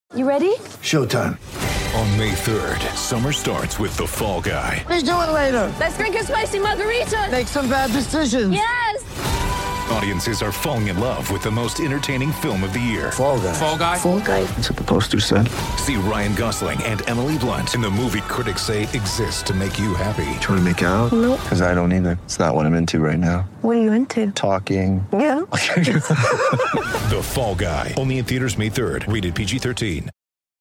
You ready? Showtime. On May 3rd, summer starts with The Fall Guy. Let's do it later. Let's drink a spicy margarita. Make some bad decisions. Yes! Audiences are falling in love with the most entertaining film of the year. Fall Guy. Fall Guy? Fall Guy. That's what the poster said. See Ryan Gosling and Emily Blunt in the movie critics say exists to make you happy. Trying to make it out? Nope. Because I don't either. It's not what I'm into right now. What are you into? Talking. Yeah. The Fall Guy. Only in theaters May 3rd. Rated PG-13.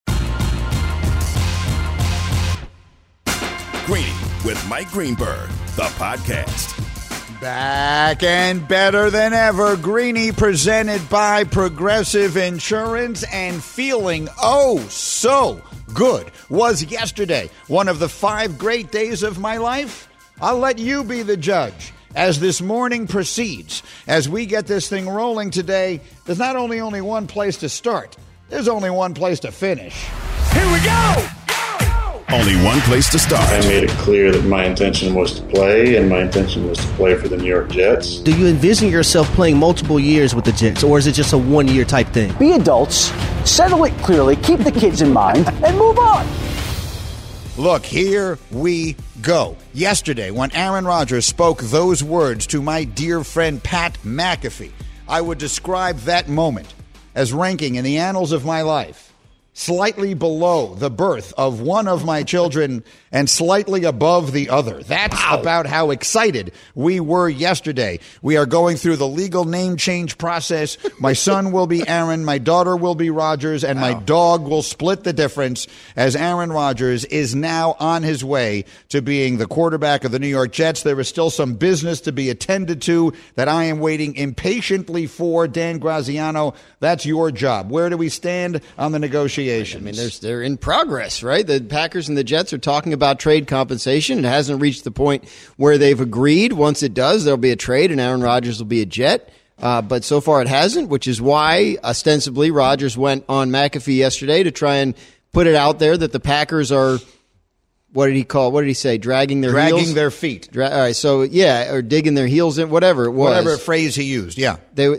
Greeny with Mike Greenberg, the podcast. Back and better than ever. Greeny presented by Progressive Insurance, and feeling oh so good was yesterday. One of the 5 great days of my life? I'll let you be the judge. As this morning proceeds, as we get this thing rolling today, there's not only one place to start, there's only one place to finish. Here we go! Only one place to start. I made it clear that my intention was to play, and my intention was to play for the New York Jets. Do you envision yourself playing multiple years with the Jets, or is it just a one-year type thing? Be adults, settle it clearly, keep the kids in mind, and move on. Look, here we go. Yesterday, when Aaron Rodgers spoke those words to my dear friend Pat McAfee, I would describe that moment as ranking in the annals of my life slightly below the birth of one of my children and slightly above the other. That's about how excited we were yesterday. We are going through the legal name change process. My son will be Aaron, my daughter will be Rodgers, and my dog will split the difference as Aaron Rodgers is now on his way to being the quarterback of the New York Jets. There is still some business to be attended to that I am waiting impatiently for. Dan Graziano, that's your job. Where do we stand on the negotiations? I mean, they're in progress, right? The Packers and the Jets are talking about trade compensation. It hasn't reached the point where they've agreed. Once it does, there'll be a trade and Aaron Rodgers will be a Jet. But so far it hasn't, which is why, ostensibly, Rodgers went on McAfee yesterday to try and put it out there that the Packers are, what did he say? Dragging their feet. All right, so, yeah, or digging their heels in, whatever it was. Whatever phrase he used, yeah.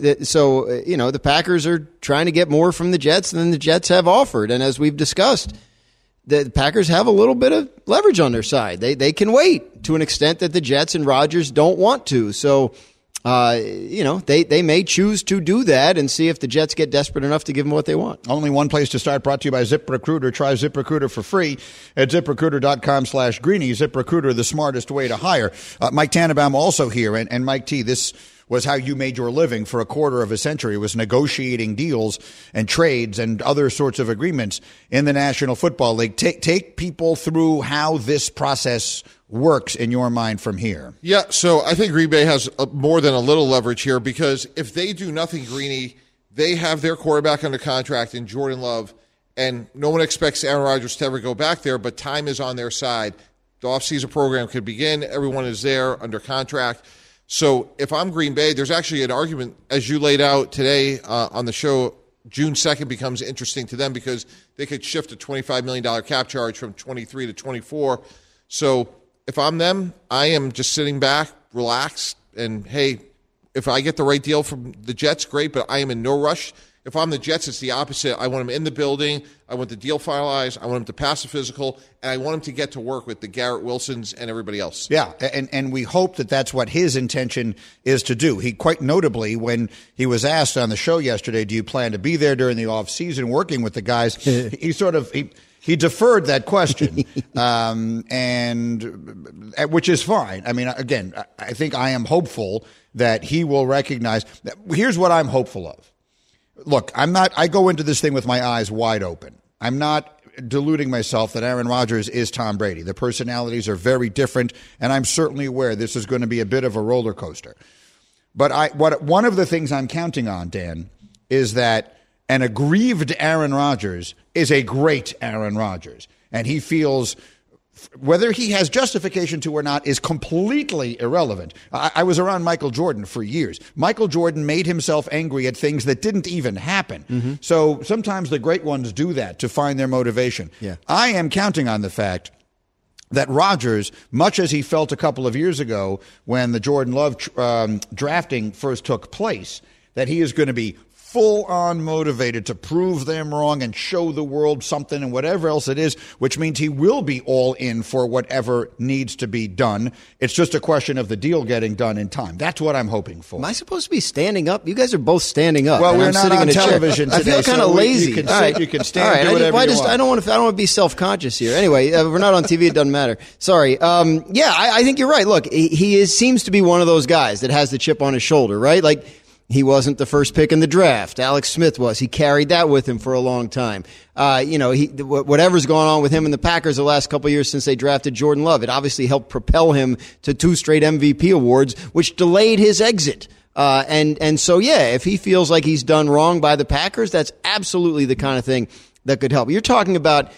The Packers are trying to get more from the Jets than the Jets have offered. And as we've discussed, the Packers have a little bit of leverage on their side. They can wait to an extent that the Jets and Rodgers don't want to. So, they may choose to do that and see if the Jets get desperate enough to give them what they want. Only one place to start, brought to you by ZipRecruiter. Try ZipRecruiter for free at ZipRecruiter.com/Greeny. ZipRecruiter, the smartest way to hire. Mike Tannenbaum also here. And Mike T., this was how you made your living for a quarter of a century, was negotiating deals and trades and other sorts of agreements in the National Football League. Take people through how this process works in your mind from here. Yeah, so I think Green Bay has more than a little leverage here, because if they do nothing, Greeny, they have their quarterback under contract in Jordan Love, and no one expects Aaron Rodgers to ever go back there, but time is on their side. The offseason program could begin. Everyone is there under contract. So if I'm Green Bay, there's actually an argument, as you laid out today on the show, June 2nd becomes interesting to them because they could shift a $25 million cap charge from 23 to 24. So if I'm them, I am just sitting back, relaxed, and, hey, if I get the right deal from the Jets, great, but I am in no rush. If I'm the Jets, it's the opposite. I want him in the building. I want the deal finalized. I want him to pass the physical, and I want him to get to work with the Garrett Wilsons and everybody else. Yeah, and we hope that that's what his intention is to do. He quite notably, when he was asked on the show yesterday, do you plan to be there during the offseason working with the guys, he deferred that question, and which is fine. I mean, again, I think I am hopeful that he will recognize. Here's what I'm hopeful of. Look, I go into this thing with my eyes wide open. I'm not deluding myself that Aaron Rodgers is Tom Brady. The personalities are very different, and I'm certainly aware this is going to be a bit of a roller coaster. But one of the things I'm counting on, Dan, is that an aggrieved Aaron Rodgers is a great Aaron Rodgers, and he feels whether he has justification to or not is completely irrelevant. I was around Michael Jordan for years. Michael Jordan made himself angry at things that didn't even happen. Mm-hmm. So sometimes the great ones do that to find their motivation. Yeah. I am counting on the fact that Rodgers, much as he felt a couple of years ago when the Jordan Love drafting first took place, that he is going to be full on motivated to prove them wrong and show the world something and whatever else it is, which means he will be all in for whatever needs to be done. It's just a question of the deal getting done in time. That's what I'm hoping for. Am I supposed to be standing up? You guys are both standing up. Well, and we're I'm not sitting on in a television chair. today. I feel kind of lazy. You can sit, all right. you can stand, all right. do whatever you want. I don't want to be self-conscious here. Anyway, we're not on TV. It doesn't matter. Sorry. I think you're right. Look, he seems to be one of those guys that has the chip on his shoulder, right? Like, he wasn't the first pick in the draft. Alex Smith was. He carried that with him for a long time. Whatever's going on with him and the Packers the last couple of years since they drafted Jordan Love, it obviously helped propel him to 2 straight MVP awards, which delayed his exit. So if he feels like he's done wrong by the Packers, that's absolutely the kind of thing that could help. You're talking about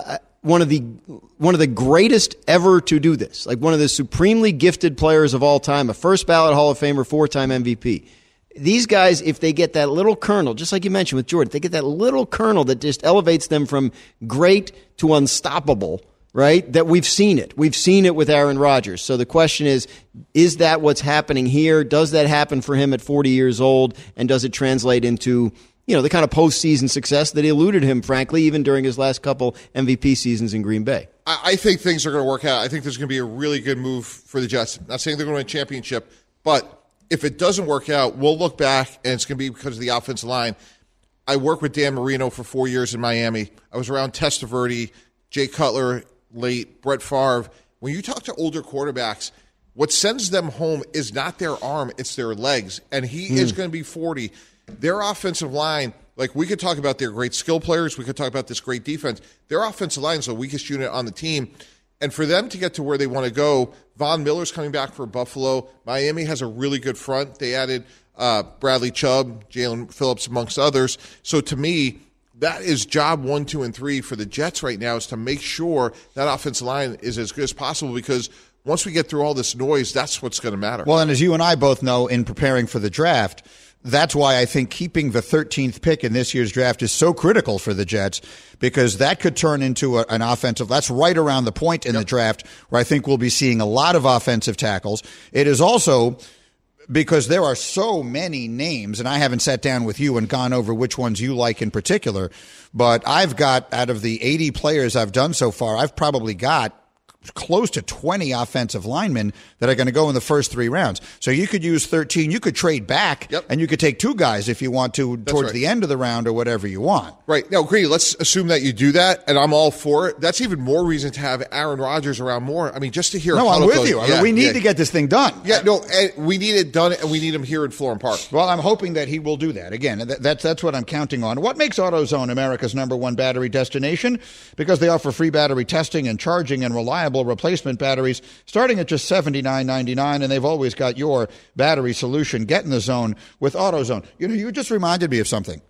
one of the greatest ever to do this, like one of the supremely gifted players of all time, a first ballot Hall of Famer, 4-time MVP. These guys, if they get that little kernel, just like you mentioned with Jordan, they get that little kernel that just elevates them from great to unstoppable, right? That we've seen it. We've seen it with Aaron Rodgers. So the question is that what's happening here? Does that happen for him at 40 years old? And does it translate into, the kind of postseason success that eluded him, frankly, even during his last couple MVP seasons in Green Bay? I think things are going to work out. I think there's going to be a really good move for the Jets. Not saying they're going to win a championship, but if it doesn't work out, we'll look back, and it's going to be because of the offensive line. I worked with Dan Marino for 4 years in Miami. I was around Testaverde, Jay Cutler, late, Brett Favre. When you talk to older quarterbacks, what sends them home is not their arm, it's their legs. And he is going to be 40. Their offensive line, like we could talk about their great skill players, we could talk about this great defense. Their offensive line is the weakest unit on the team. And for them to get to where they want to go, Von Miller's coming back for Buffalo. Miami has a really good front. They added Bradley Chubb, Jalen Phillips, amongst others. So to me, that is job 1, 2, and 3 for the Jets right now, is to make sure that offensive line is as good as possible, because once we get through all this noise, that's what's going to matter. Well, and as you and I both know, in preparing for the draft, that's why I think keeping the 13th pick in this year's draft is so critical for the Jets, because that could turn into an offensive. That's right around the point in the draft where I think we'll be seeing a lot of offensive tackles. It is also because there are so many names, and I haven't sat down with you and gone over which ones you like in particular, but I've got, out of the 80 players I've done so far, I've probably got close to 20 offensive linemen that are going to go in the first 3 rounds. So you could use 13. You could trade back, and you could take 2 guys if you want to towards the end of the round or whatever you want. Right. Now, Greeny, let's assume that you do that, and I'm all for it. That's even more reason to have Aaron Rodgers around more. I mean, just to hear No, I'm with you. We need to get this thing done. Yeah, no, and we need it done, and we need him here in Florham Park. Well, I'm hoping that he will do that. Again, that's what I'm counting on. What makes AutoZone America's #1 battery destination? Because they offer free battery testing and charging and reliable replacement batteries starting at just $79.99, and they've always got your battery solution. Get in the zone with AutoZone. You just reminded me of something,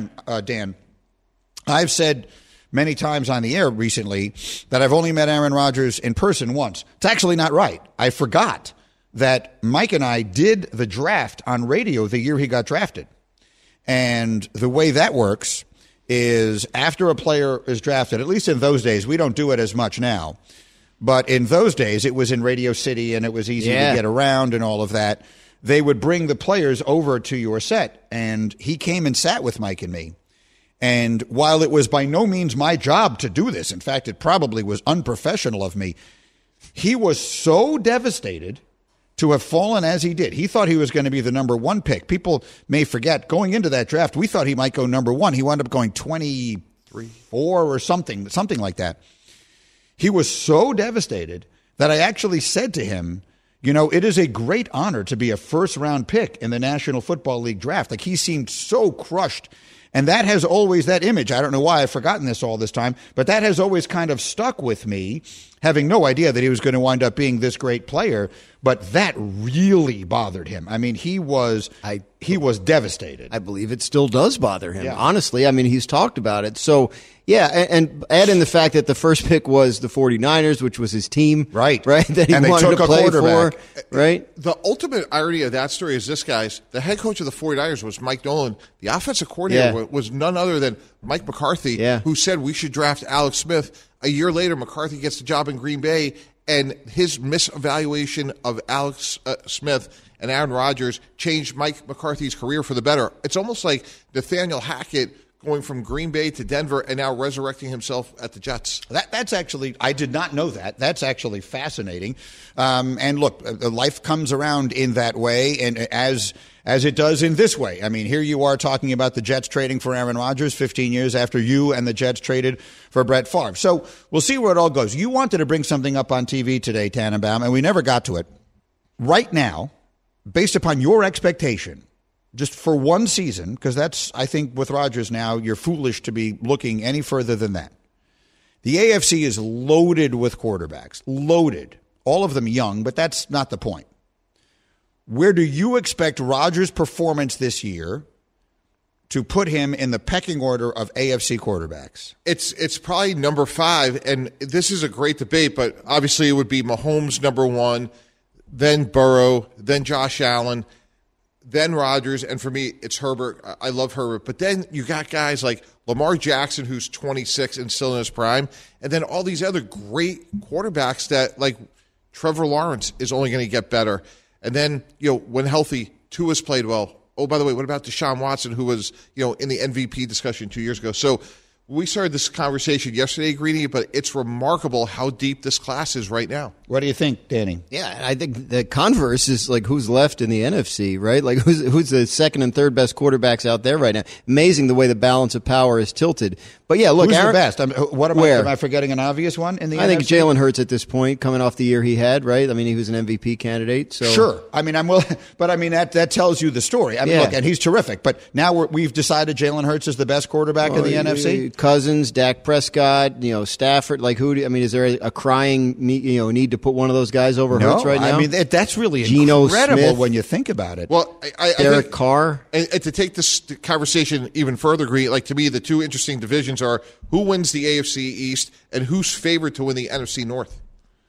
Dan. I've said many times on the air recently that I've only met Aaron Rodgers in person once. It's actually not right. I forgot that Mike and I did the draft on radio the year he got drafted. And the way that works is after a player is drafted, at least in those days, we don't do it as much now, but in those days it was in Radio City and it was easy to get around and all of that. They would bring the players over to your set, and he came and sat with Mike and me. And while it was by no means my job to do this, in fact, it probably was unprofessional of me, he was so devastated to have fallen as he did. He thought he was going to be the #1 pick. People may forget, going into that draft, we thought he might go #1. He wound up going 23, 4 or something like that. He was so devastated that I actually said to him, it is a great honor to be a first-round pick in the National Football League draft. Like, he seemed so crushed. And that has always, that image, I don't know why I've forgotten this all this time, but that has always kind of stuck with me, having no idea that he was going to wind up being this great player. But that really bothered him. I mean, he was devastated. I believe it still does bother him. Yeah. Honestly, I mean, he's talked about it. So, yeah, and add in the fact that the first pick was the 49ers, which was his team. Right. That he wanted to play for. Right. The ultimate irony of that story is this, guys. The head coach of the 49ers was Mike Nolan. The offensive coordinator was none other than Mike McCarthy, who said we should draft Alex Smith. A year later, McCarthy gets the job in Green Bay, and his misevaluation of Alex Smith and Aaron Rodgers changed Mike McCarthy's career for the better. It's almost like Nathaniel Hackett going from Green Bay to Denver and now resurrecting himself at the Jets. That's actually, I did not know that. That's actually fascinating. And look, life comes around in that way, and as it does in this way. I mean, here you are talking about the Jets trading for Aaron Rodgers 15 years after you and the Jets traded for Brett Favre. So we'll see where it all goes. You wanted to bring something up on TV today, Tannenbaum, and we never got to it. Right now, based upon your expectation, just for one season, because that's, I think, with Rodgers now, you're foolish to be looking any further than that. The AFC is loaded with quarterbacks. Loaded. All of them young, but that's not the point. Where do you expect Rodgers' performance this year to put him in the pecking order of AFC quarterbacks? It's probably number 5, and this is a great debate, but obviously it would be Mahomes number 1, then Burrow, then Josh Allen, then Rodgers, and for me, it's Herbert. I love Herbert. But then you got guys like Lamar Jackson, who's 26 and still in his prime, and then all these other great quarterbacks that, like Trevor Lawrence, is only going to get better. And then, when healthy, Tua's played well. Oh, by the way, what about Deshaun Watson, who was, in the MVP discussion 2 years ago? So we started this conversation yesterday, Greeny, but it's remarkable how deep this class is right now. What do you think, Danny? Yeah, I think the converse is like who's left in the NFC, right? Like who's the second and third best quarterbacks out there right now. Amazing the way the balance of power is tilted. But yeah, look, who's Aaron, the best? Am I forgetting an obvious one in the NFC? I think Jalen Hurts at this point, coming off the year he had, right? I mean, he was an MVP candidate. So sure. I mean, I'm willing, but I mean that tells you the story. I mean, look, and he's terrific. But now we've decided Jalen Hurts is the best quarterback in the NFC. Cousins, Dak Prescott, Stafford. Like is there a crying need to put one of those guys over Hurts right now? I mean, that's really Geno incredible Smith. when you think about it. Well, I Derek think, Carr. And to take this conversation even further, Green, like to me, the two interesting divisions are who wins the AFC East and who's favored to win the NFC North.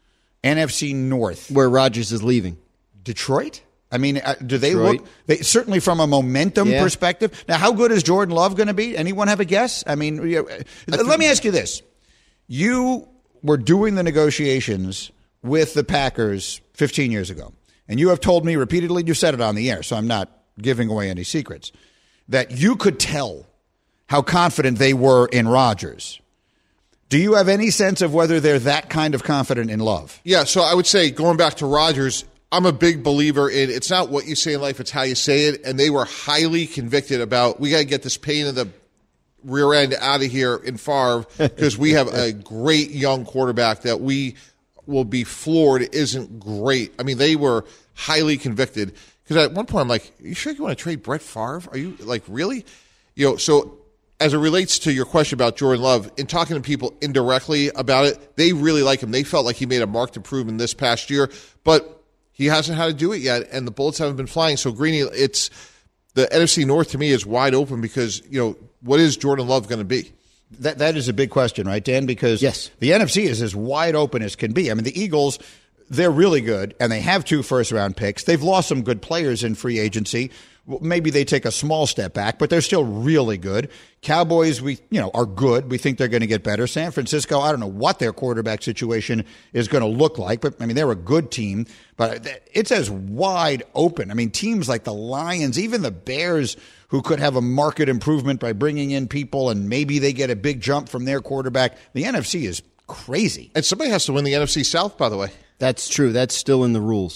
NFC North, where Rodgers is leaving. Detroit. I mean, do they look? Certainly from a momentum perspective. Now, how good is Jordan Love going to be? Anyone have a guess? I mean, let me ask you this: you were doing the negotiations with the Packers 15 years ago, and you have told me repeatedly, you said it on the air, so I'm not giving away any secrets, that you could tell how confident they were in Rodgers. Do you have any sense of whether they're that kind of confident in Love? Yeah, so I would say, going back to Rodgers, I'm a big believer in it's not what you say in life, it's how you say it, and they were highly convicted about, we got to get this pain in the rear end out of here in Favre because we have a great young quarterback that we will be floored isn't great. I mean, they were highly convicted because at one point I'm like, are you sure you want to trade Brett Favre? Are you like, really? So as it relates to your question about Jordan Love, in talking to people indirectly about it, they really like him. They felt like he made a marked improvement this past year, but he hasn't had to do it yet, and the bullets haven't been flying. So, Greeny, it's the NFC North to me is wide open because, what is Jordan Love going to be? That is a big question, right, Dan? Because the NFC is as wide open as can be. I mean, the Eagles, they're really good, and they have 2 first-round picks. They've lost some good players in free agency. Maybe they take a small step back, but they're still really good. Cowboys, are good. We think they're going to get better. San Francisco, I don't know what their quarterback situation is going to look like, but I mean, they're a good team, but it's as wide open. I mean, teams like the Lions, even the Bears, who could have a market improvement by bringing in people and maybe they get a big jump from their quarterback. The NFC is crazy. And somebody has to win the NFC South, by the way. That's true. That's still in the rules.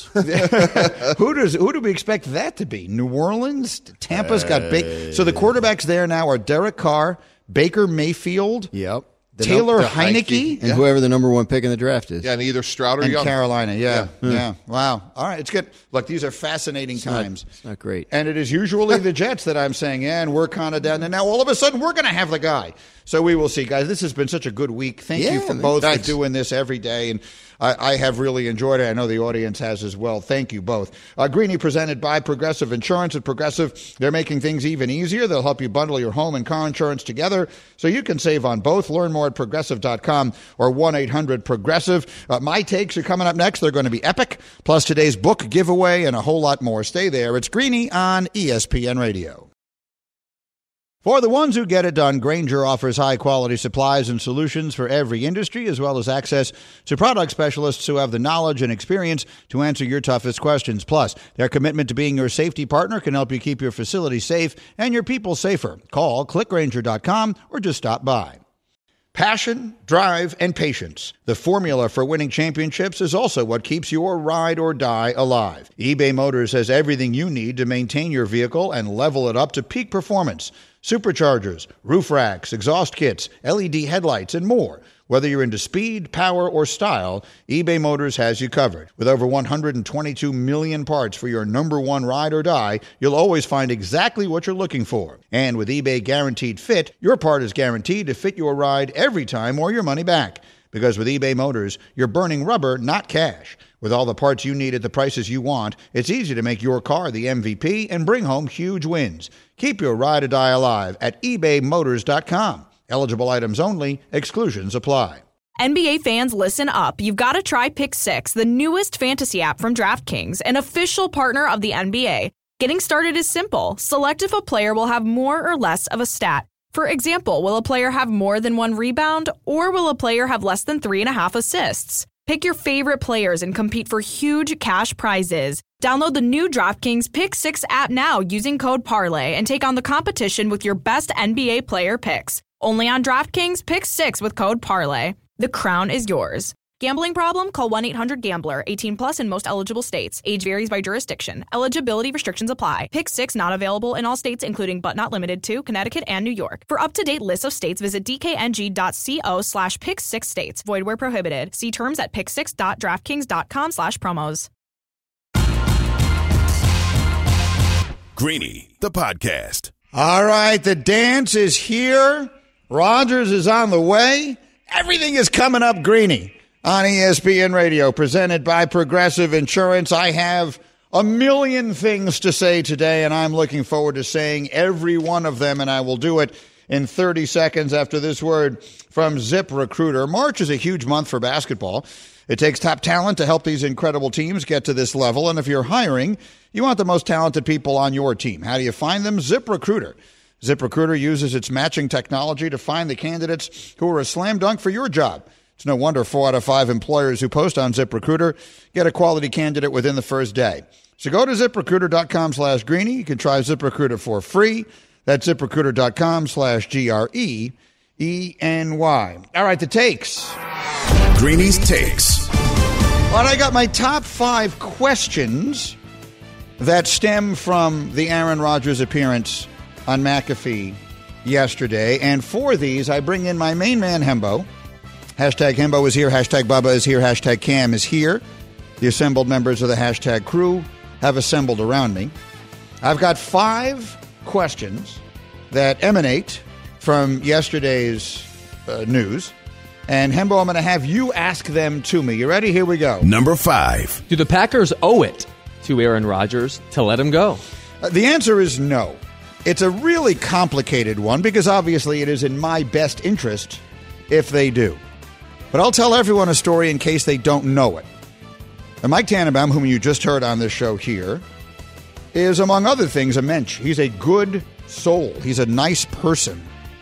Who do we expect that to be? New Orleans? Tampa's got big. So the quarterbacks there now are Derek Carr, Baker Mayfield. Yep. Taylor Heineke. And whoever the number 1 pick in the draft is. Yeah, and either Stroud or and Young. Carolina, yeah. Wow. All right, it's good. Look, these are fascinating times. It's not great. And it is usually the Jets that I'm saying, and we're kind of down. And now all of a sudden, we're going to have the guy. So we will see, guys. This has been such a good week. Thank you for both for doing this every day. And I have really enjoyed it. I know the audience has as well. Thank you both. Greeny presented by Progressive Insurance. At Progressive, they're making things even easier. They'll help you bundle your home and car insurance together so you can save on both. Learn more at Progressive.com or 1-800-PROGRESSIVE. My takes are coming up next. They're going to be epic, plus today's book giveaway and a whole lot more. Stay there. It's Greeny on ESPN Radio. For the ones who get it done, Grainger offers high-quality supplies and solutions for every industry, as well as access to product specialists who have the knowledge and experience to answer your toughest questions. Plus, their commitment to being your safety partner can help you keep your facility safe and your people safer. Call clickgrainger.com or just stop by. Passion, drive, and patience. The formula for winning championships is also what keeps your ride or die alive. eBay Motors has everything you need to maintain your vehicle and level it up to peak performance. Superchargers, roof racks, exhaust kits, LED headlights, and more. Whether you're into speed, power, or style, eBay Motors has you covered. With over 122 million parts for your number one ride or die, you'll always find exactly what you're looking for. And with eBay Guaranteed Fit, your part is guaranteed to fit your ride every time or your money back. Because with eBay Motors, you're burning rubber, not cash. With all the parts you need at the prices you want, it's easy to make your car the MVP and bring home huge wins. Keep your ride or die alive at ebaymotors.com. Eligible items only. Exclusions apply. NBA fans, listen up. You've got to try Pick 6, the newest fantasy app from DraftKings, an official partner of the NBA. Getting started is simple. Select if a player will have more or less of a stat. For example, will a player have more than 1 rebound, or will a player have less than 3.5 assists? Pick your favorite players and compete for huge cash prizes. Download the new DraftKings Pick 6 app now using code PARLAY and take on the competition with your best NBA player picks. Only on DraftKings Pick 6 with code PARLAY. The crown is yours. Gambling problem? Call 1-800-GAMBLER. 18 plus in most eligible states. Age varies by jurisdiction. Eligibility restrictions apply. Pick 6 not available in all states, including but not limited to Connecticut and New York. For up-to-date lists of states, visit dkng.co/pick6states. Void where prohibited. See terms at pick6.draftkings.com/promos. Greeny, the podcast. All right, the dance is here. Rogers is on the way. Everything is coming up, Greeny, on ESPN Radio, presented by Progressive Insurance. I have a million things to say today, and I'm looking forward to saying every one of them, and I will do it in 30 seconds after this word from ZipRecruiter. March is a huge month for basketball. It takes top talent to help these incredible teams get to this level, and if you're hiring, you want the most talented people on your team. How do you find them? ZipRecruiter. ZipRecruiter uses its matching technology to find the candidates who are a slam dunk for your job. It's no wonder 4 out of 5 employers who post on ZipRecruiter get a quality candidate within the first day. So go to ZipRecruiter.com/Greeny. You can try ZipRecruiter for free. That's ZipRecruiter.com/GREENY. All right, the takes. Greeny's Takes. All right, I got my top 5 questions that stem from the Aaron Rodgers appearance on McAfee yesterday. And for these, I bring in my main man, Hembo. Hashtag Hembo is here. Hashtag Bubba is here. Hashtag Cam is here. The assembled members of the hashtag crew have assembled around me. I've got 5 questions that emanate from yesterday's news. And Hembo, I'm going to have you ask them to me. You ready? Here we go. Number 5. Do the Packers owe it to Aaron Rodgers to let him go? The answer is no. It's a really complicated one because obviously it is in my best interest if they do. But I'll tell everyone a story in case they don't know it. And Mike Tannenbaum, whom you just heard on this show here, is, among other things, a mensch. He's a good soul. He's a nice person.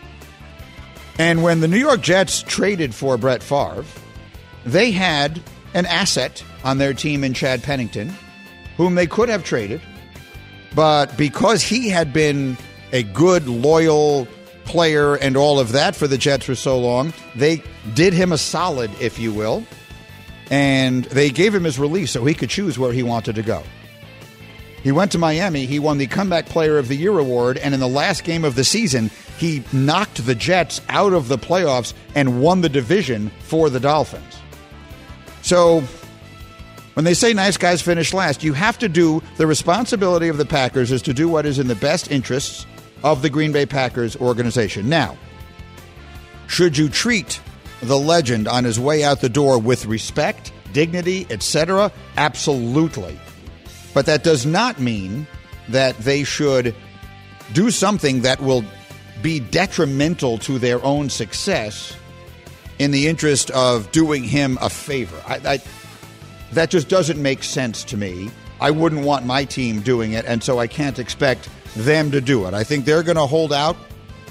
And when the New York Jets traded for Brett Favre, they had an asset on their team in Chad Pennington, whom they could have traded. But because he had been a good, loyal player and all of that for the Jets for so long, they did him a solid, if you will, and they gave him his release so he could choose where he wanted to go. He went to Miami. He won the Comeback Player of the Year award, and in the last game of the season, he knocked the Jets out of the playoffs and won the division for the Dolphins. So when they say nice guys finish last, you have to do, the responsibility of the Packers is to do what is in the best interests of the Green Bay Packers organization. Now, should you treat the legend on his way out the door with respect, dignity, etc.? Absolutely. But that does not mean that they should do something that will be detrimental to their own success in the interest of doing him a favor. That just doesn't make sense to me. I wouldn't want my team doing it, and so I can't expect them to do it. I think they're going to hold out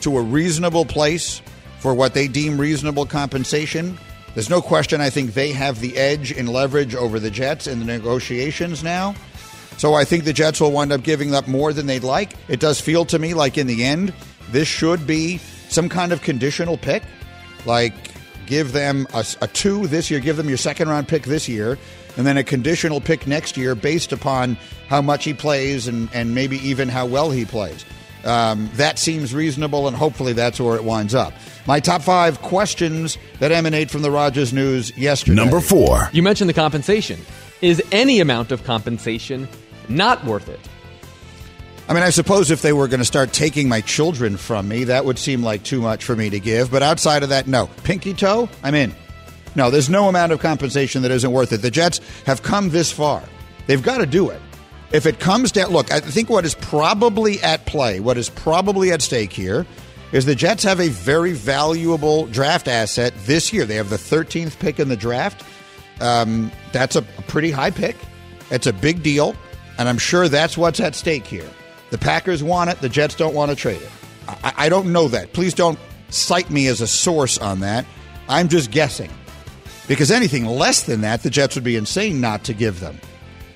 to a reasonable place for what they deem reasonable compensation, there's no question I think they have the edge in leverage over the Jets in the negotiations now. So I think the Jets will wind up giving up more than they'd like. It does feel to me like in the end, this should be some kind of conditional pick. Like give them a 2 this year, give them your second-round pick this year, and then a conditional pick next year based upon how much he plays and maybe even how well he plays. That seems reasonable, and hopefully that's where it winds up. My top 5 questions that emanate from the Rodgers news yesterday. Number 4. You mentioned the compensation. Is any amount of compensation not worth it? I mean, I suppose if they were going to start taking my children from me, that would seem like too much for me to give. But outside of that, no. Pinky toe, I'm in. No, there's no amount of compensation that isn't worth it. The Jets have come this far. They've got to do it. If it comes down, look, I think what is probably at play, what is probably at stake here, is the Jets have a very valuable draft asset this year. They have the 13th pick in the draft. That's a pretty high pick. It's a big deal, and I'm sure that's what's at stake here. The Packers want it. The Jets don't want to trade it. I don't know that. Please don't cite me as a source on that. I'm just guessing. Because anything less than that, the Jets would be insane not to give them.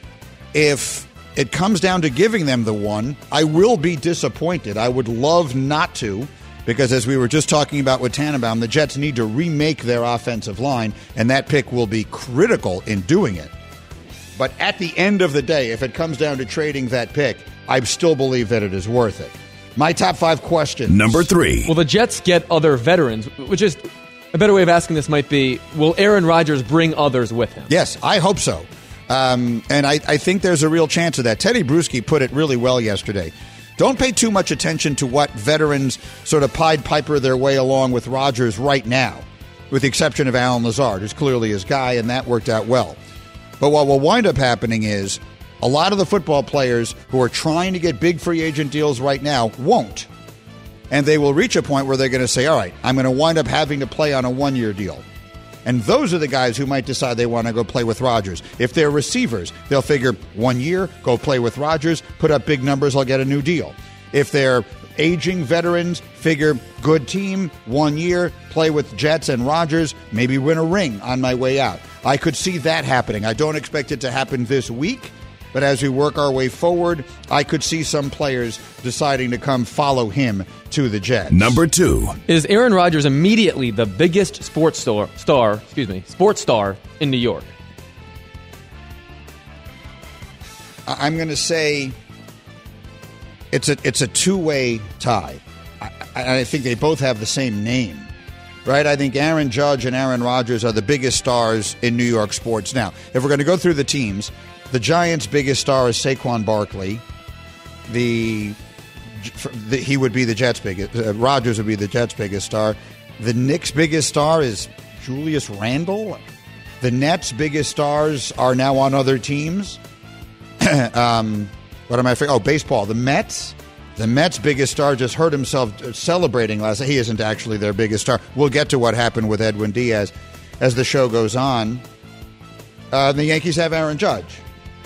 If it comes down to giving them the one, I will be disappointed. I would love not to, because as we were just talking about with Tannenbaum, the Jets need to remake their offensive line, and that pick will be critical in doing it. But at the end of the day, if it comes down to trading that pick, I still believe that it is worth it. My top 5 questions. Number 3. Will the Jets get other veterans? Which is a better way of asking this might be, will Aaron Rodgers bring others with him? Yes, I hope so. And I think there's a real chance of that. Teddy Bruschi put it really well yesterday. Don't pay too much attention to what veterans sort of Pied Piper their way along with Rodgers right now, with the exception of Allen Lazard, who's clearly his guy, and that worked out well. But what will wind up happening is a lot of the football players who are trying to get big free agent deals right now won't. And they will reach a point where they're going to say, all right, I'm going to wind up having to play on a 1-year deal. And those are the guys who might decide they want to go play with Rodgers. If they're receivers, they'll figure 1 year, go play with Rodgers, put up big numbers, I'll get a new deal. If they're aging veterans, figure good team, 1 year, play with Jets and Rodgers, maybe win a ring on my way out. I could see that happening. I don't expect it to happen this week, but as we work our way forward, I could see some players deciding to come follow him to the Jets. Number 2. Is Aaron Rodgers immediately the biggest sports star in New York? I'm going to say it's a two-way tie. I think they both have the same name, right? I think Aaron Judge and Aaron Rodgers are the biggest stars in New York sports. Now, if we're going to go through the teams, the Giants' biggest star is Saquon Barkley. He would be the Jets' biggest. Rodgers would be the Jets' biggest star. The Knicks' biggest star is Julius Randle. The Nets' biggest stars are now on other teams. What am I forgetting? Oh, baseball. The Mets' biggest star just hurt himself celebrating last night. He isn't actually their biggest star. We'll get to what happened with Edwin Diaz as the show goes on. The Yankees have Aaron Judge.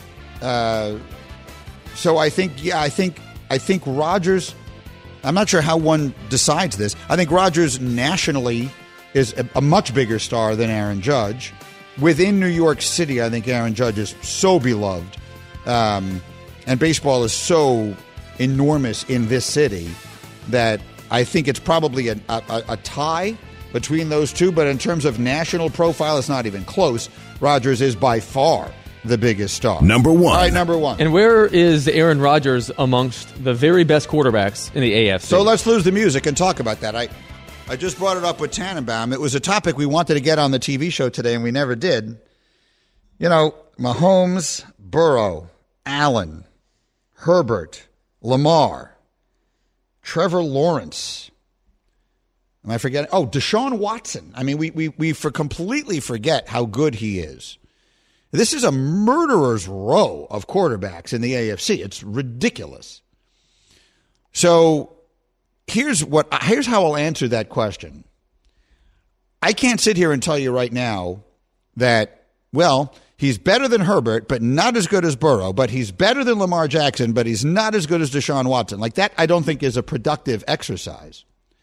So I think Rodgers, I'm not sure how one decides this. I think Rodgers nationally is a much bigger star than Aaron Judge. Within New York City, I think Aaron Judge is so beloved. And baseball is so enormous in this city that I think it's probably a tie between those two. But in terms of national profile, it's not even close. Rodgers is by far the biggest star. Number 1. All right, number 1. And where is Aaron Rodgers amongst the very best quarterbacks in the AFC? So let's lose the music and talk about that. I just brought it up with Tannenbaum. It was a topic we wanted to get on the TV show today, and we never did. You know, Mahomes, Burrow, Allen, Herbert, Lamar, Trevor Lawrence. Am I forgetting? Oh, Deshaun Watson. I mean, we completely forget how good he is. This is a murderer's row of quarterbacks in the AFC. It's ridiculous. So here's how I'll answer that question. I can't sit here and tell you right now that, well, he's better than Herbert, but not as good as Burrow, but he's better than Lamar Jackson, but he's not as good as Deshaun Watson. Like that, I don't think is a productive exercise.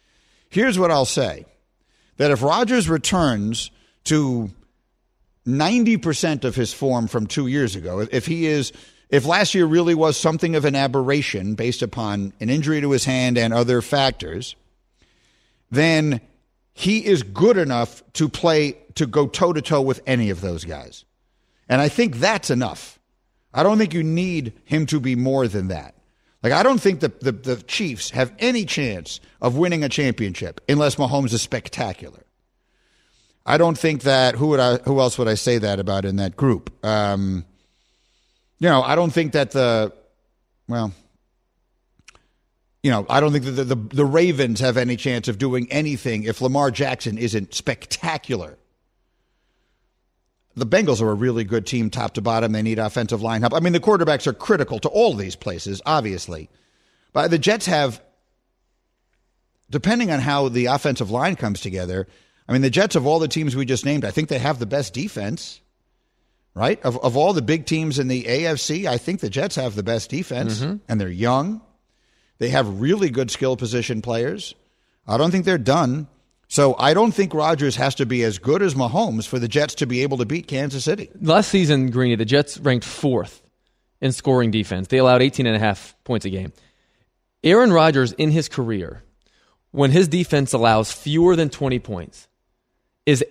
Here's what I'll say. That if Rodgers returns to 90% of his form from 2 years ago, if last year really was something of an aberration based upon an injury to his hand and other factors, then he is good enough to go toe-to-toe with any of those guys. And I think that's enough. I don't think you need him to be more than that. Like, I don't think the Chiefs have any chance of winning a championship unless Mahomes is spectacular. I don't think that, who else would I say that about in that group? I don't think that I don't think that the Ravens have any chance of doing anything if Lamar Jackson isn't spectacular. The Bengals are a really good team top to bottom. They need offensive line help. I mean, the quarterbacks are critical to all these places, obviously. But the Jets have, depending on how the offensive line comes together, I mean, the Jets, of all the teams we just named, I think they have the best defense, right? Of all the big teams in the AFC, I think the Jets have the best defense, and they're young. They have really good skill position players. I don't think they're done. So I don't think Rodgers has to be as good as Mahomes for the Jets to be able to beat Kansas City. Last season, Greeny, the Jets ranked 4th in scoring defense. They allowed 18.5 points a game. Aaron Rodgers, in his career, when his defense allows fewer than 20 points, is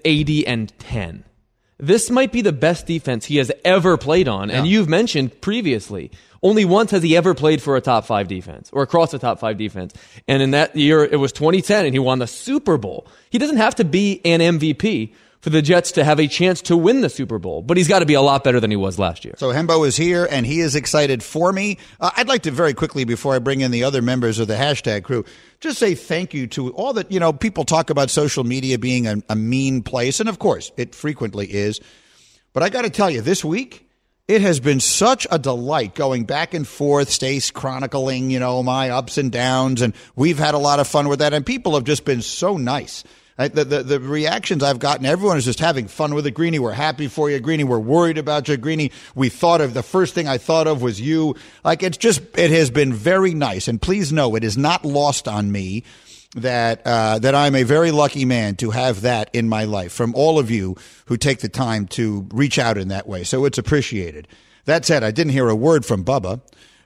80-10. This might be the best defense he has ever played on. And you've mentioned previously, only once has he ever played for a top 5 defense or across a top 5 defense. And in that year, it was 2010 and he won the Super Bowl. He doesn't have to be an MVP for the Jets to have a chance to win the Super Bowl, but he's got to be a lot better than he was last year. So Hembo is here and he is excited for me. I'd like to very quickly, before I bring in the other members of the hashtag crew, just say thank you to all that, people talk about social media being a mean place. And of course, it frequently is. But I got to tell you, this week, it has been such a delight going back and forth, Stace chronicling, my ups and downs. And we've had a lot of fun with that. And people have just been so nice. The reactions I've gotten, everyone is just having fun with it. Greeny, we're happy for you. Greeny, we're worried about you. Greeny, the first thing I thought of was you. It has been very nice. And please know, it is not lost on me that I'm a very lucky man to have that in my life from all of you who take the time to reach out in that way. So it's appreciated. That said, I didn't hear a word from Bubba.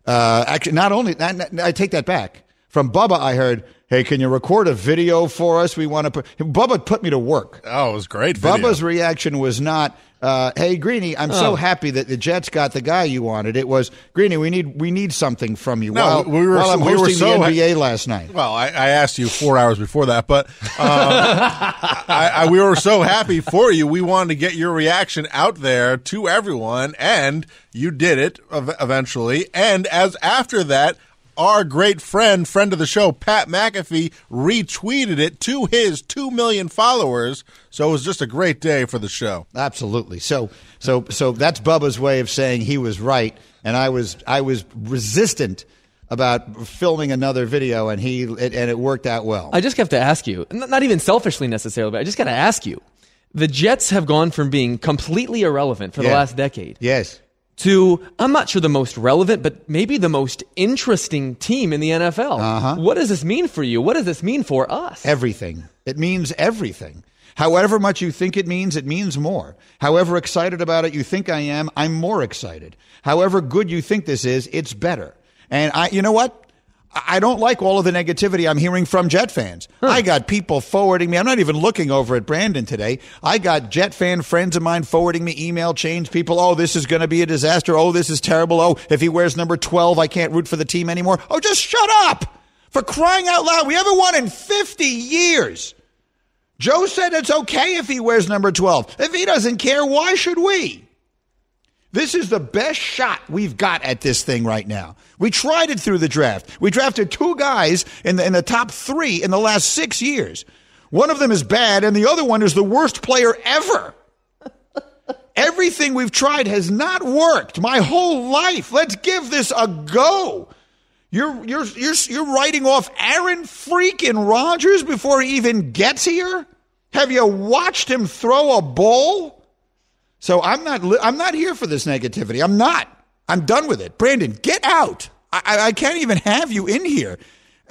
Actually, I take that back. From Bubba, I heard, hey, can you record a video for us? Bubba put me to work. Oh, it was great video. Bubba's reaction was not, hey, Greeny, I'm so happy that the Jets got the guy you wanted. It was, Greeny, we need something from you. No, while I'm hosting the NBA last night. Well, I asked you 4 hours before that, but we were so happy for you. We wanted to get your reaction out there to everyone, and you did it eventually. And after that, our great friend of the show, Pat McAfee, retweeted it to his 2 million followers. So it was just a great day for the show. Absolutely. So that's Bubba's way of saying he was right, and I was resistant about filming another video, and it worked out well. I just have to ask you, not even selfishly necessarily, but I just got to ask you, the Jets have gone from being completely irrelevant for the last decade. Yes. To, I'm not sure the most relevant, but maybe the most interesting team in the NFL. Uh-huh. What does this mean for you? What does this mean for us? Everything. It means everything. However much you think it means more. However excited about it you think I am, I'm more excited. However good you think this is, it's better. And you know what? I don't like all of the negativity I'm hearing from Jet fans. I got people forwarding me. I'm not even looking over at Brandon today. I got Jet fan friends of mine forwarding me email chains. People, oh, this is going to be a disaster. Oh, this is terrible. Oh, if he wears number 12, I can't root for the team anymore. Oh, just shut up. For crying out loud. We haven't won in 50 years. Joe said it's okay if he wears number 12. If he doesn't care, why should we? This is the best shot we've got at this thing right now. We tried it through the draft. We drafted 2 guys in the top 3 in the last 6 years. One of them is bad, and the other one is the worst player ever. Everything we've tried has not worked my whole life. Let's give this a go. You're writing off Aaron freaking Rodgers before he even gets here? Have you watched him throw a ball? So I'm not here for this negativity. I'm not. I'm done with it. Brandon, get out. I can't even have you in here.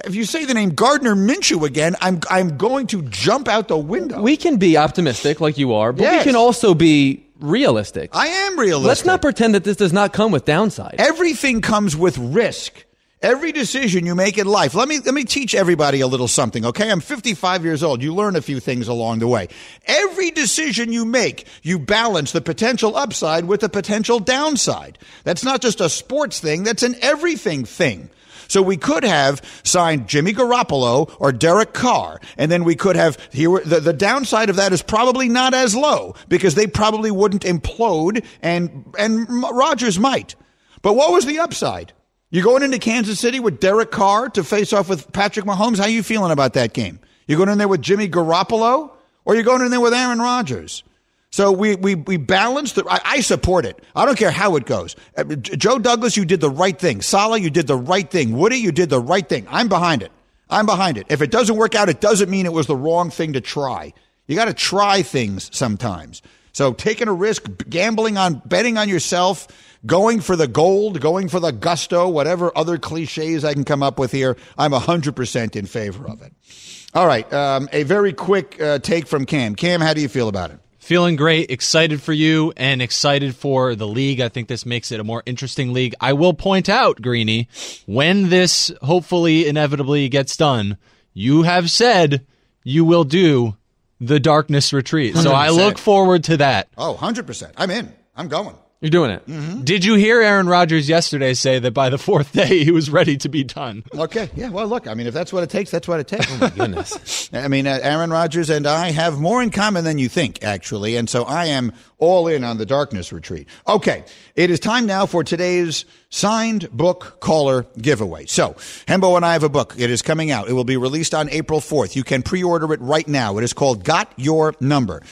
If you say the name Gardner Minshew again, I'm going to jump out the window. We can be optimistic like you are, but Yes. we can also be realistic. I am realistic. Let's not pretend that this does not come with downside. Everything comes with risk. Every decision you make in life. Let me teach everybody a little something, okay? I'm 55 years old. You learn a few things along the way. Every decision you make, you balance the potential upside with the potential downside. That's not just a sports thing. That's an everything thing. So we could have signed Jimmy Garoppolo or Derek Carr, and then we could have the downside of that is probably not as low because they probably wouldn't implode, and Rodgers might. But what was the upside? You're going into Kansas City with Derek Carr to face off with Patrick Mahomes. How are you feeling about that game? You're going in there with Jimmy Garoppolo, or you're going in there with Aaron Rodgers? So we balance I support it. I don't care how it goes. Joe Douglas, you did the right thing. Saleh, you did the right thing. Woody, you did the right thing. I'm behind it. If it doesn't work out, it doesn't mean it was the wrong thing to try. You got to try things sometimes. So taking a risk, betting on yourself, going for the gold, going for the gusto, whatever other cliches I can come up with here, I'm 100% in favor of it. All right, a very quick take from Cam. Cam, how do you feel about it? Feeling great, excited for you, and excited for the league. I think this makes it a more interesting league. I will point out, Greeny, when this hopefully inevitably gets done, you have said you will do the Darkness Retreat. 100%. So I look forward to that. Oh, 100%. I'm in. I'm going. You're doing it. Mm-hmm. Did you hear Aaron Rodgers yesterday say that by the fourth day he was ready to be done? Okay. Yeah, well, look, I mean, if that's what it takes, that's what it takes. Oh, my goodness. I mean, Aaron Rodgers and I have more in common than you think, actually, and so I am all in on the Darkness Retreat. Okay, it is time now for today's signed book caller giveaway. So, Hembo and I have a book. It is coming out. It will be released on April 4th. You can pre-order it right now. It is called Got Your Number.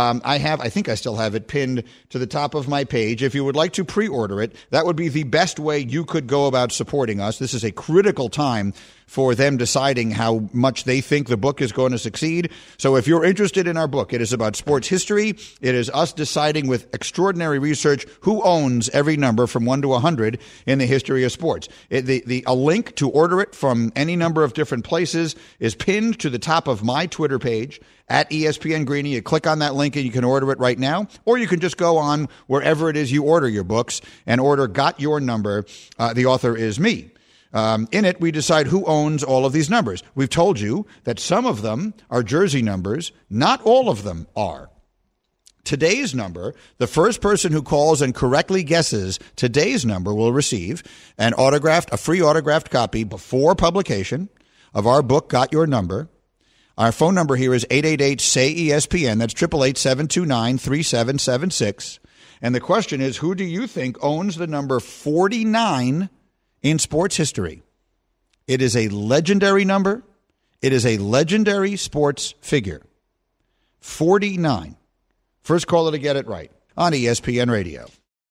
I think I still have it pinned to the top of my page. If you would like to pre-order it, that would be the best way you could go about supporting us. This is a critical time for them deciding how much they think the book is going to succeed. So if you're interested in our book, it is about sports history. It is us deciding with extraordinary research who owns every number from 1 to 100 in the history of sports. A link to order it from any number of different places is pinned to the top of my Twitter page at ESPN Greeny. You click on that link and you can order it right now, or you can just go on wherever it is you order your books and order Got Your Number. The author is me. In it, we decide who owns all of these numbers. We've told you that some of them are jersey numbers. Not all of them are. Today's number, the first person who calls and correctly guesses today's number will receive a free autographed copy before publication of our book, Got Your Number. Our phone number here is 888-SAY-ESPN. That's 888-729-3776. And the question is, who do you think owns the number 49 in sports history? It is a legendary number. It is a legendary sports figure. 49. First caller to get it right on ESPN Radio.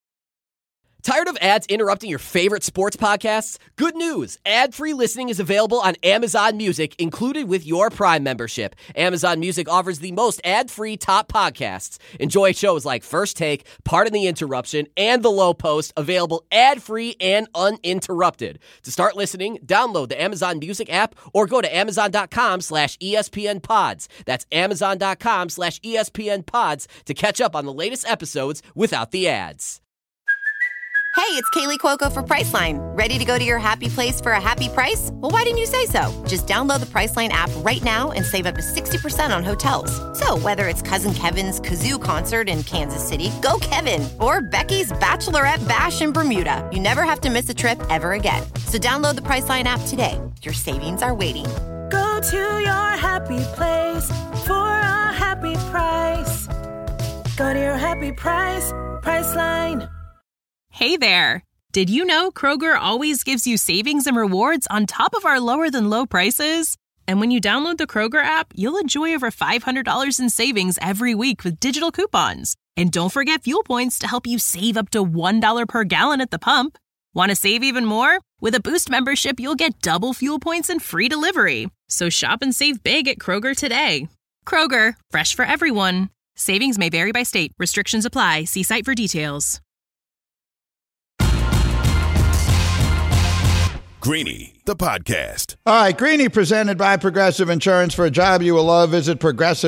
Tired of ads interrupting your favorite sports podcasts? Good news! Ad-free listening is available on Amazon Music, included with your Prime membership. Amazon Music offers the most ad-free top podcasts. Enjoy shows like First Take, Pardon the Interruption, and The Low Post, available ad-free and uninterrupted. To start listening, download the Amazon Music app or go to Amazon.com/ESPN Pods. That's Amazon.com/ESPN Pods to catch up on the latest episodes without the ads. Hey, it's Kaylee Cuoco for Priceline. Ready to go to your happy place for a happy price? Well, why didn't you say so? Just download the Priceline app right now and save up to 60% on hotels. So whether it's Cousin Kevin's Kazoo Concert in Kansas City, go Kevin, or Becky's Bachelorette Bash in Bermuda, you never have to miss a trip ever again. So download the Priceline app today. Your savings are waiting. Go to your happy place for a happy price. Go to your happy price, Priceline. Hey there! Did you know Kroger always gives you savings and rewards on top of our lower-than-low prices? And when you download the Kroger app, you'll enjoy over $500 in savings every week with digital coupons. And don't forget fuel points to help you save up to $1 per gallon at the pump. Want to save even more? With a Boost membership, you'll get double fuel points and free delivery. So shop and save big at Kroger today. Kroger, fresh for everyone. Savings may vary by state. Restrictions apply. See site for details. Greeny, the podcast. All right, Greeny presented by Progressive Insurance. For a job you will love, visit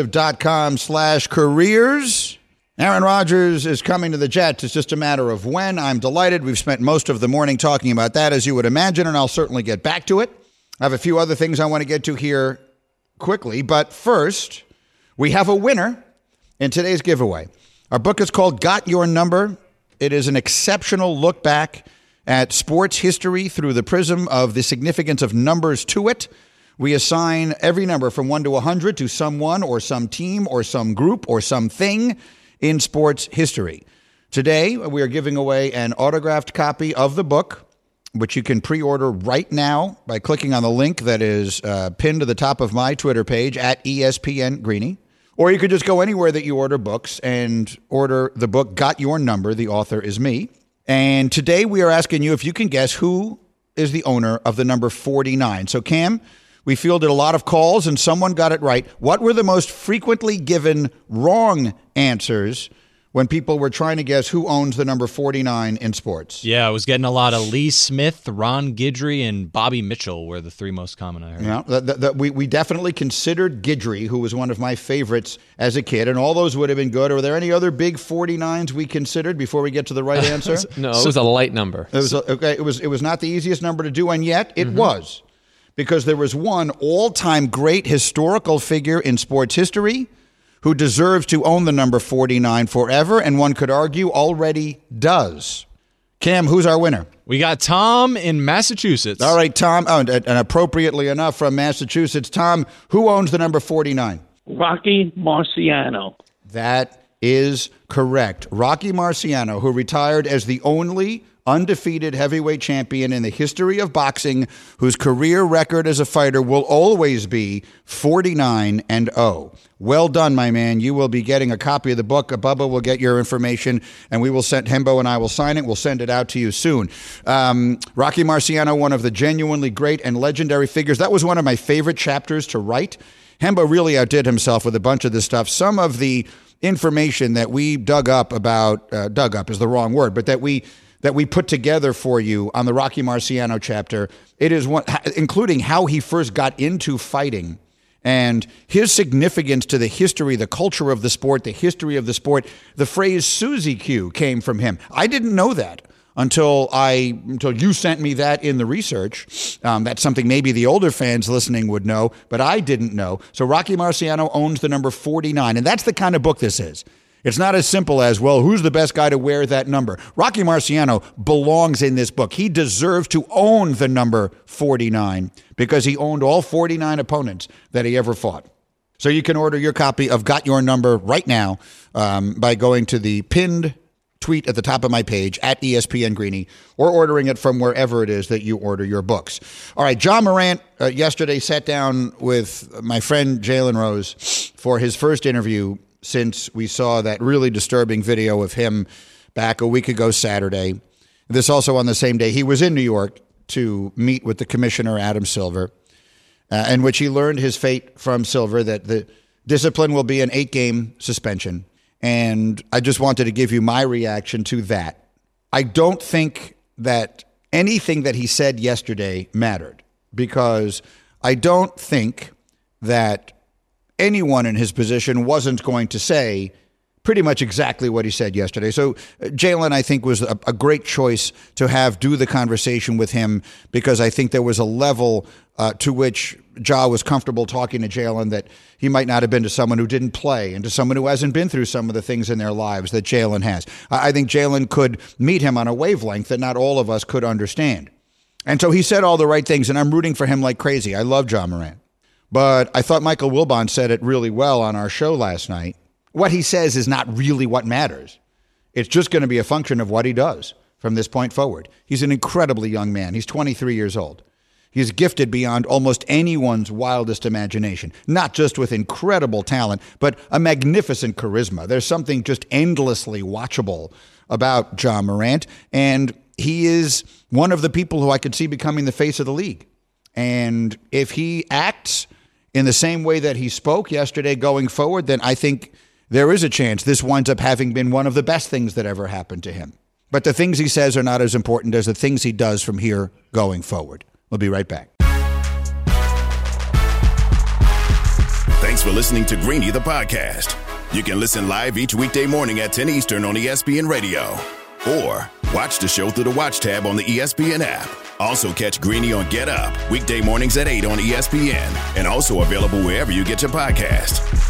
progressive.com/careers. Aaron Rodgers is coming to the Jets. It's just a matter of when. I'm delighted. We've spent most of the morning talking about that, as you would imagine, and I'll certainly get back to it. I have a few other things I want to get to here quickly, but first, we have a winner in today's giveaway. Our book is called Got Your Number. It is an exceptional look back at sports history through the prism of the significance of numbers to it. We assign every number from 1 to 100 to someone or some team or some group or something in sports history. Today, we are giving away an autographed copy of the book, which you can pre-order right now by clicking on the link that is pinned to the top of my Twitter page at ESPN Greeny. Or you could just go anywhere that you order books and order the book Got Your Number. The author is me. And today we are asking you if you can guess who is the owner of the number 49. So, Cam, we fielded a lot of calls and someone got it right. What were the most frequently given wrong answers when people were trying to guess who owns the number 49 in sports? Yeah, I was getting a lot of Lee Smith, Ron Guidry, and Bobby Mitchell were the three most common I heard. Yeah, we definitely considered Guidry, who was one of my favorites as a kid, and all those would have been good. Are there any other big 49s we considered before we get to the right answer? No, it was a light number. It was not the easiest number to do, and yet it was, because there was one all-time great historical figure in sports history who deserves to own the number 49 forever, and one could argue already does. Cam, who's our winner? We got Tom in Massachusetts. All right, Tom, and appropriately enough from Massachusetts. Tom, who owns the number 49? Rocky Marciano. That is correct. Rocky Marciano, who retired as the only undefeated heavyweight champion in the history of boxing, whose career record as a fighter will always be 49-0. Well done, my man. You will be getting a copy of the book. Bubba will get your information, and we will send Hembo and I will sign it. We'll send it out to you soon. Rocky Marciano, one of the genuinely great and legendary figures. That was one of my favorite chapters to write. Hembo really outdid himself with a bunch of this stuff. Some of the information that we dug up is the wrong word, but that we put together for you on the Rocky Marciano chapter. It is one, including how he first got into fighting and his significance to the history, the culture of the sport, the history of the sport. The phrase Susie Q came from him. I didn't know that until you sent me that in the research. That's something maybe the older fans listening would know, but I didn't know. So Rocky Marciano owns the number 49, and that's the kind of book this is. It's not as simple as, well, who's the best guy to wear that number? Rocky Marciano belongs in this book. He deserves to own the number 49 because he owned all 49 opponents that he ever fought. So you can order your copy of Got Your Number right now by going to the pinned tweet at the top of my page at ESPN Greeny, or ordering it from wherever it is that you order your books. All right, John Morant yesterday sat down with my friend Jalen Rose for his first interview since we saw that really disturbing video of him back a week ago Saturday. This also on the same day he was in New York to meet with the commissioner, Adam Silver, in which he learned his fate from Silver, that the discipline will be an 8-game suspension. And I just wanted to give you my reaction to that. I don't think that anything that he said yesterday mattered, because I don't think that anyone in his position wasn't going to say pretty much exactly what he said yesterday. So Jalen, I think, was a great choice to have do the conversation with him, because I think there was a level to which Ja was comfortable talking to Jalen that he might not have been to someone who didn't play and to someone who hasn't been through some of the things in their lives that Jalen has. I think Jalen could meet him on a wavelength that not all of us could understand. And so he said all the right things, and I'm rooting for him like crazy. I love Ja Morant. But I thought Michael Wilbon said it really well on our show last night. What he says is not really what matters. It's just going to be a function of what he does from this point forward. He's an incredibly young man. He's 23 years old. He's gifted beyond almost anyone's wildest imagination, not just with incredible talent, but a magnificent charisma. There's something just endlessly watchable about Ja Morant, and he is one of the people who I could see becoming the face of the league. And if he acts in the same way that he spoke yesterday going forward, then I think there is a chance this winds up having been one of the best things that ever happened to him. But the things he says are not as important as the things he does from here going forward. We'll be right back. Thanks for listening to Greeny the podcast. You can listen live each weekday morning at 10 Eastern on ESPN Radio. Or watch the show through the Watch tab on the ESPN app. Also catch Greeny on Get Up, weekday mornings at 8 on ESPN. And also available wherever you get your podcast.